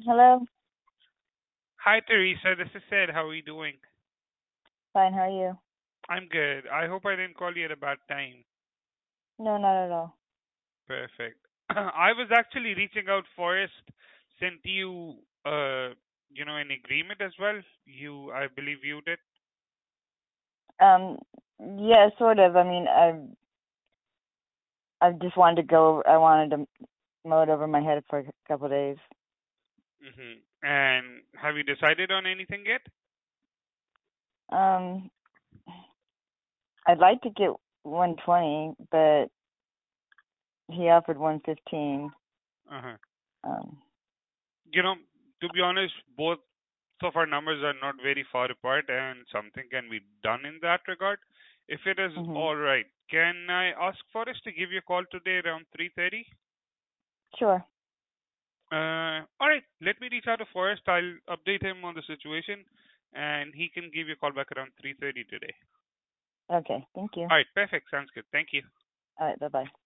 Hello. Hi, Teresa. This is Sid. How are you doing? Fine. How are you? I'm good. I hope I didn't call you at a bad time. No, not at all. Perfect. I was actually reaching out. Forrest sent you, an agreement as well. I believe you did. Um, yeah, sort of. I mean, I just wanted to go. I wanted to mow it over my head for a couple of days. And have you decided on anything yet? Um, I'd like to get 120, but he offered 115. Uh-huh. Um, You know, to be honest, both of our numbers are not very far apart, and something can be done in that regard. If it is mhm. all right, can I ask Forrest to give you a call today around 3:30? Sure. All right. Let me reach out to Forrest. I'll update him on the situation, and he can give you a call back around 3:30 today. Okay. Thank you. All right. Perfect. Sounds good. Thank you. All right. Bye bye.